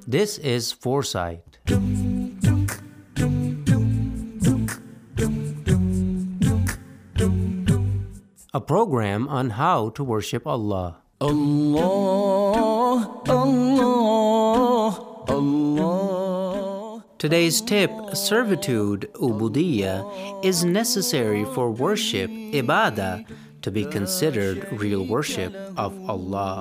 This is Foresight. A program on how to worship Allah. Allah, Allah, Allah. Today's tip, servitude, ubudiyya, is necessary for worship, ibadah, to be considered real worship of Allah.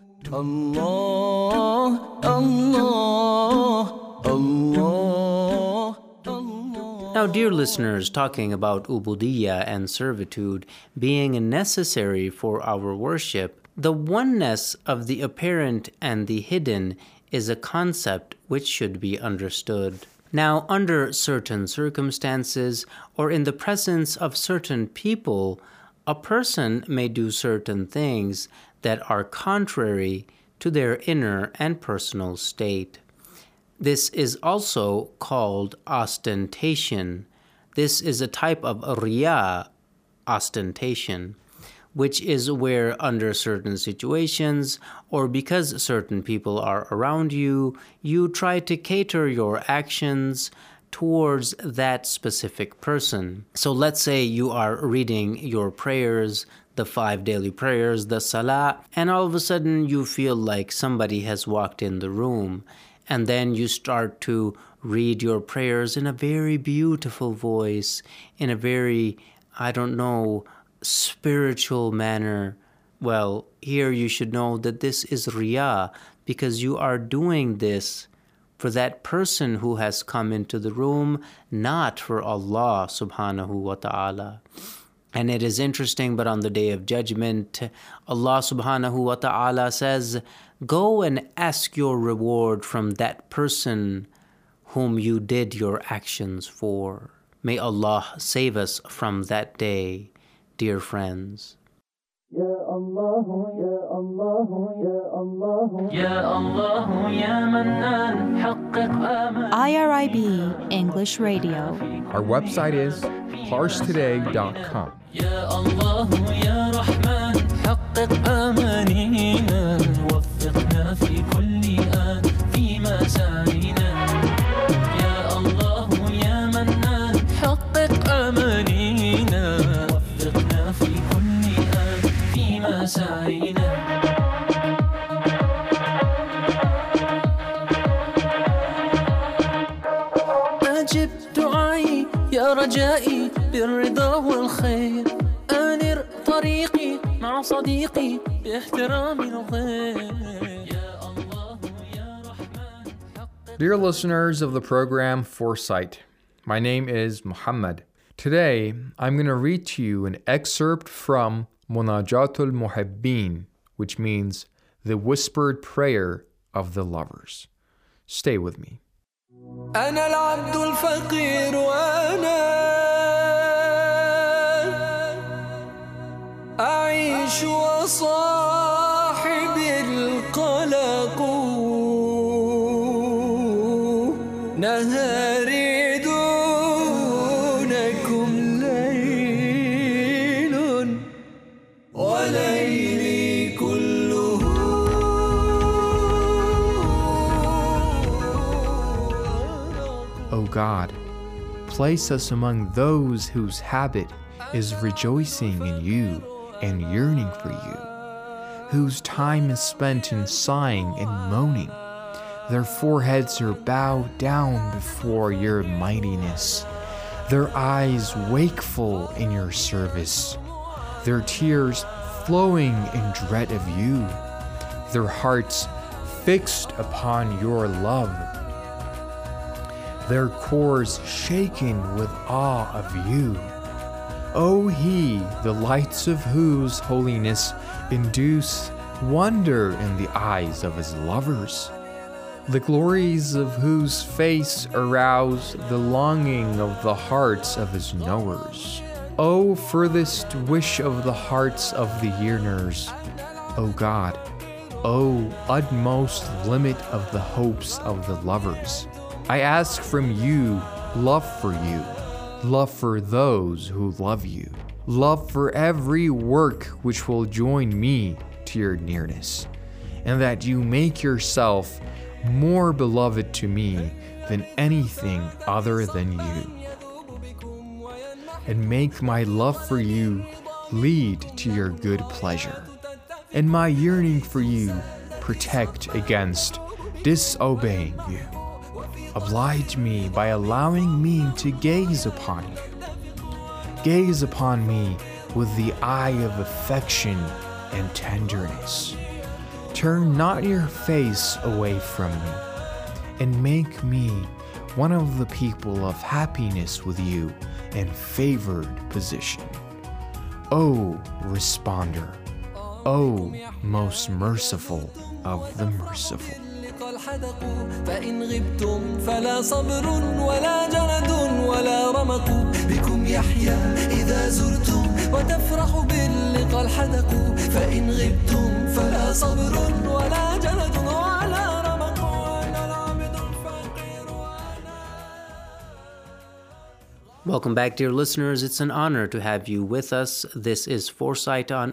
Allah, Allah, Allah. Now, dear listeners, talking about ubudiyya and servitude being necessary for our worship, the oneness of the apparent and the hidden is a concept which should be understood. Now, under certain circumstances or in the presence of certain people, a person may do certain things that are contrary to their inner and personal state. This is also called ostentation. This is a type of riya, ostentation, which is where under certain situations or because certain people are around you, you try to cater your actions towards that specific person. So let's say you are reading your prayers, the 5 daily prayers, the salah, and all of a sudden you feel like somebody has walked in the room. And then you start to read your prayers in a very beautiful voice, in a very, spiritual manner. Well, here you should know that this is riya, because you are doing this for that person who has come into the room, not for Allah subhanahu wa ta'ala. And it is interesting, but on the Day of Judgment, Allah subhanahu wa ta'ala says, "Go and ask your reward from that person whom you did your actions for." May Allah save us from that day, dear friends. Ya Allah, Ya Allah, Ya Allah, Ya Allah, Ya Mannan, حقق آمال. IRIB English Radio. Our website is parstoday.com. يا الله يا رحمن حقق آمانينا وفقنا في كل آن فيما سعينا يا الله يا منان حقق آمانينا وفقنا في كل آن فيما سعينا أجب دعائي يا رجائي بالرضا والخير أنر طريقي مع صديقي باحترام الغير يا الله يا رحمن. Dear listeners of the program Foresight, my name is Muhammad. Today, I'm going to read to you an excerpt from Munajatul Muhibbin, which means the whispered prayer of the lovers. Stay with me. أنا العبد الفقير وأنا أعيش وصاحبي القلق نهاري دونكم ليل وليلي كله O God, place us among those whose habit is rejoicing in you and yearning for you, whose time is spent in sighing and moaning. Their foreheads are bowed down before your mightiness, their eyes wakeful in your service, their tears flowing in dread of you, their hearts fixed upon your love, their cores shaken with awe of you. O He, the lights of whose holiness induce wonder in the eyes of His lovers, the glories of whose face arouse the longing of the hearts of His knowers. O furthest wish of the hearts of the yearners, O God, O utmost limit of the hopes of the lovers, I ask from you love for you, love for those who love you, love for every work which will join me to your nearness, and that you make yourself more beloved to me than anything other than you. And make my love for you lead to your good pleasure, and my yearning for you protect against disobeying you. Oblige me by allowing me to gaze upon you. Gaze upon me with the eye of affection and tenderness. Turn not your face away from me, and make me one of the people of happiness with you and favored position. O Responder, O most merciful of the merciful. فإن غبتم فلا صبر ولا جلد ولا رمق بكم يحيا إذا زرتم وتفرح باللقاء الحدق فإن غبتم فلا صبر ولا جلد ولا رمق ولا العبد الفقير. Welcome back, dear listeners. It's an honor to have you with us. This is Foresight on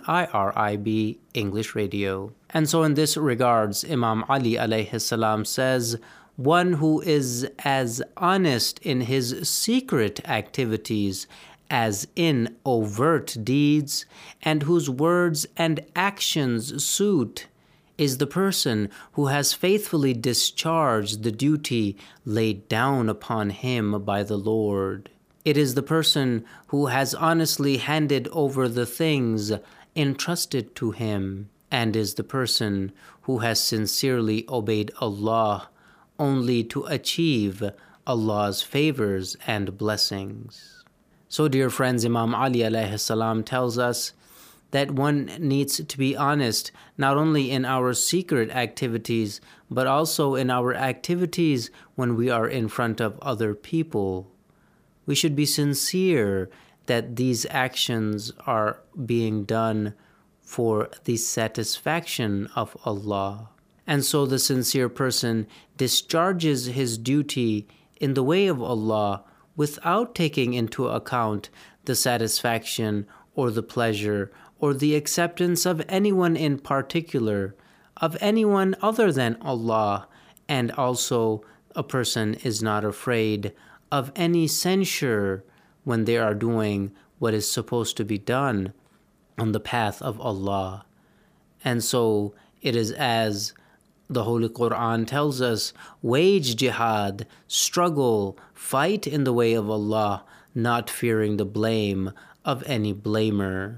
IRIB English Radio. And so in this regards, Imam Ali alayhi salam says, one who is as honest in his secret activities as in overt deeds, and whose words and actions suit, is the person who has faithfully discharged the duty laid down upon him by the Lord. It is the person who has honestly handed over the things entrusted to him, and is the person who has sincerely obeyed Allah only to achieve Allah's favors and blessings. So, dear friends, Imam Ali alayhi salam tells us that one needs to be honest not only in our secret activities, but also in our activities when we are in front of other people. We should be sincere that these actions are being done for the satisfaction of Allah. And so the sincere person discharges his duty in the way of Allah without taking into account the satisfaction or the pleasure or the acceptance of anyone in particular, of anyone other than Allah. And also a person is not afraid of any censure when they are doing what is supposed to be done on the path of Allah. And so it is as the Holy Quran tells us, wage jihad, struggle, fight in the way of Allah, not fearing the blame of any blamer.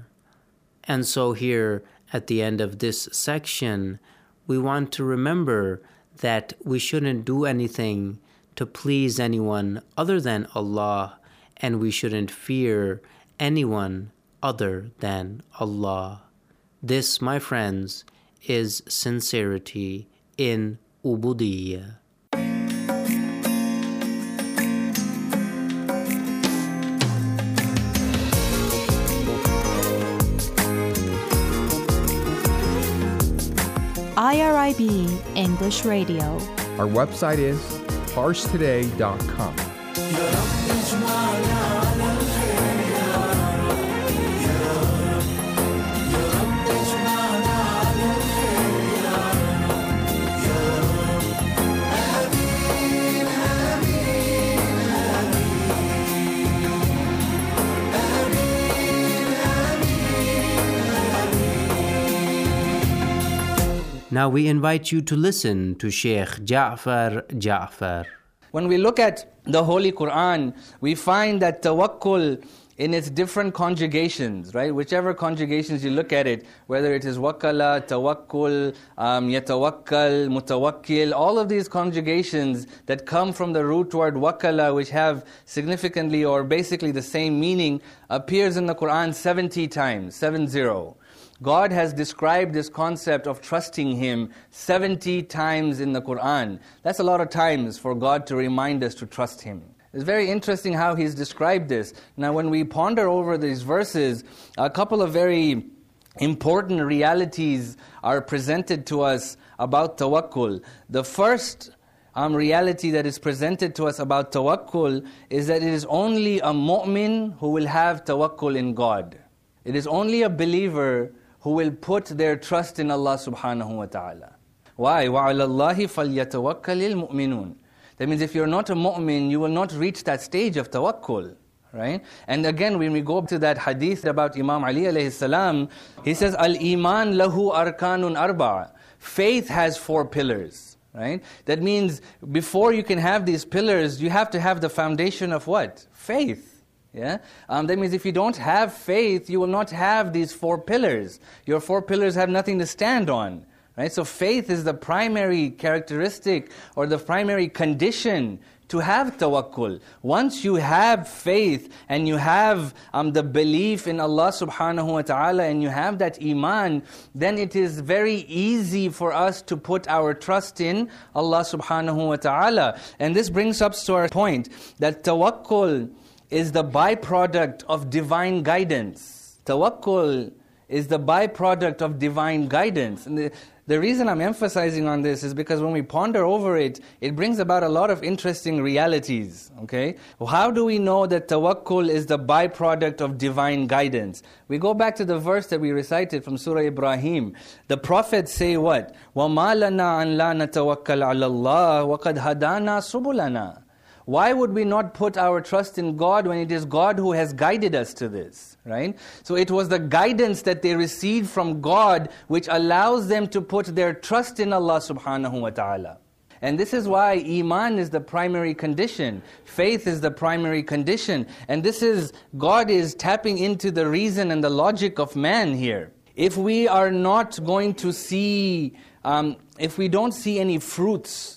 And so here at the end of this section, we want to remember that we shouldn't do anything to please anyone other than Allah, and we shouldn't fear anyone other than Allah. This, my friends, is sincerity in Ubudiyya. IRIB English Radio. Our website is parstoday.com. Now we invite you to listen to Sheikh Ja'far Ja'far. When we look at the Holy Quran, we find that tawakkul in its different conjugations, right? Whichever conjugations you look at it, whether it is wakala, tawakkul, yatawakkal, mutawakkil, all of these conjugations that come from the root word wakala, which have significantly or basically the same meaning, appears in the Quran 70 times, 70. God has described this concept of trusting Him 70 times in the Quran. That's a lot of times for God to remind us to trust Him. It's very interesting how He's described this. Now when we ponder over these verses, a couple of very important realities are presented to us about tawakkul. The first reality that is presented to us about tawakkul is that it is only a mu'min who will have tawakkul in God. It is only a believer who will put their trust in Allah subhanahu wa ta'ala. Why? وَعَلَى اللَّهِ فَلْيَتَوَكَّلِ الْمُؤْمِنُونَ. That means if you're not a mu'min, you will not reach that stage of tawakkul. Right? And again, when we go to that hadith about Imam Ali alayhi salam, he says, Al-Iman lahu arkanun arba'a. Faith has 4 pillars. Right? That means before you can have these pillars, you have to have the foundation of what? Faith. Yeah? That means if you don't have faith, you will not have these 4 pillars. Your 4 pillars have nothing to stand on. Right? So faith is the primary characteristic or the primary condition to have tawakkul. Once you have faith and you have the belief in Allah subhanahu wa ta'ala and you have that iman, then it is very easy for us to put our trust in Allah subhanahu wa ta'ala. And this brings us to our point that tawakkul is the byproduct of divine guidance. Tawakkul is the byproduct of divine guidance. And the reason I'm emphasizing on this is because when we ponder over it, it brings about a lot of interesting realities. Okay? Well, how do we know that tawakkul is the byproduct of divine guidance? We go back to the verse that we recited from Surah Ibrahim. The prophets say what? وَمَا لَنَا أَن لَا نَتَوَكَّلْ عَلَى اللَّهِ وَقَدْ هَدَانَا سُبُلَنَا. Why would we not put our trust in God when it is God who has guided us to this, right? So it was the guidance that they received from God which allows them to put their trust in Allah subhanahu wa ta'ala. And this is why iman is the primary condition. Faith is the primary condition. And this is, God is tapping into the reason and the logic of man here. If we are not going to see, if we don't see any fruits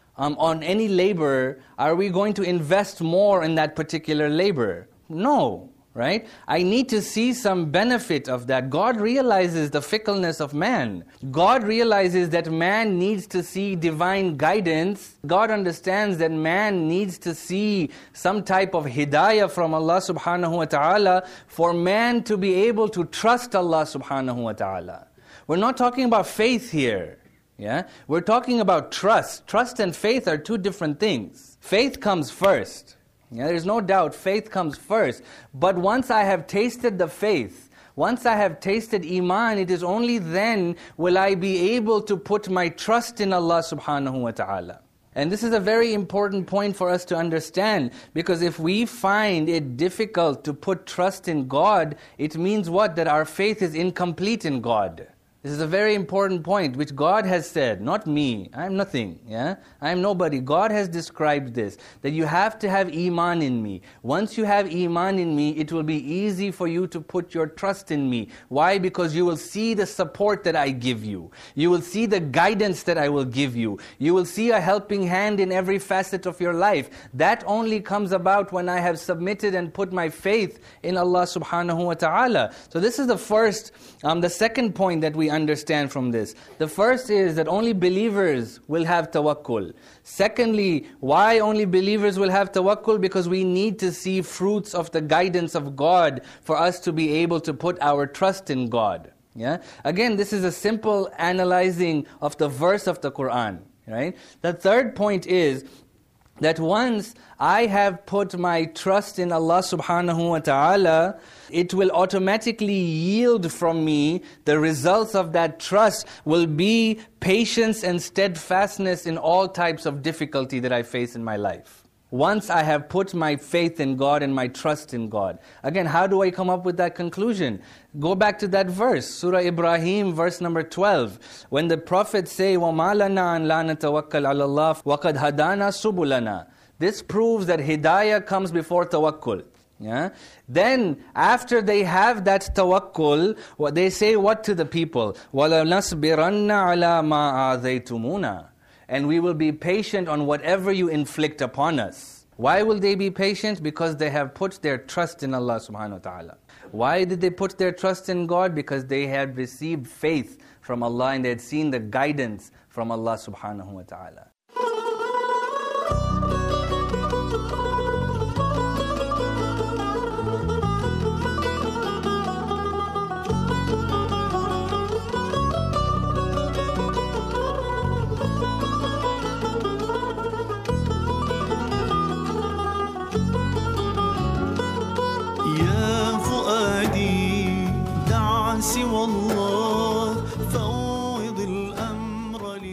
on any labor, are we going to invest more in that particular labor? No, right? I need to see some benefit of that. God realizes the fickleness of man. God realizes that man needs to see divine guidance. God understands that man needs to see some type of hidayah from Allah subhanahu wa ta'ala for man to be able to trust Allah subhanahu wa ta'ala. We're not talking about faith here. Yeah, we're talking about trust. Trust and faith are 2 different things. Faith comes first. Yeah, there's no doubt faith comes first. But once I have tasted the faith, once I have tasted iman, it is only then will I be able to put my trust in Allah subhanahu wa ta'ala. And this is a very important point for us to understand, because if we find it difficult to put trust in God, it means what? That our faith is incomplete in God. This is a very important point which God has said, not me. I am nothing. Yeah, I am nobody. God has described this, that you have to have iman in me. Once you have iman in me, it will be easy for you to put your trust in me. Why? Because you will see the support that I give you. You will see the guidance that I will give you. You will see a helping hand in every facet of your life. That only comes about when I have submitted and put my faith in Allah subhanahu wa ta'ala. So this is the first, the second point that we understand from this. The first is that only believers will have tawakkul. Secondly, why only believers will have tawakkul? Because we need to see fruits of the guidance of God for us to be able to put our trust in God. Yeah. Again, this is a simple analyzing of the verse of the Quran. Right. The third point is that once I have put my trust in Allah subhanahu wa ta'ala, it will automatically yield from me, the results of that trust will be patience and steadfastness in all types of difficulty that I face in my life. Once I have put my faith in God and my trust in God. Again, how do I come up with that conclusion? Go back to that verse, Surah Ibrahim, verse number 12. When the prophets say, وَمَا لَنَا أَن لَا نَتَوَكَّلْ عَلَى اللَّهِ وَقَدْ هَدَانَا سُبُلَنَا. This proves that hidayah comes before tawakkul. Yeah? Then, after they have that tawakkul, what they say what to the people? وَلَنَصْبِرَنَّ عَلَى مَا آذَيْتُمُونَا. And we will be patient on whatever you inflict upon us. Why will they be patient? Because they have put their trust in Allah subhanahu wa ta'ala. Why did they put their trust in God? Because they had received faith from Allah and they had seen the guidance from Allah subhanahu wa ta'ala.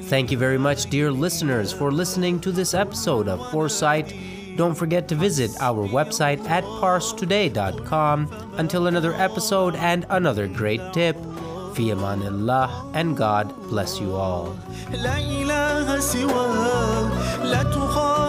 Thank you very much, dear listeners, for listening to this episode of Foresight. Don't forget to visit our website at parstoday.com. Until another episode and another great tip, Fi Amanillah, and God bless you all. لا إله سواه لا تخاف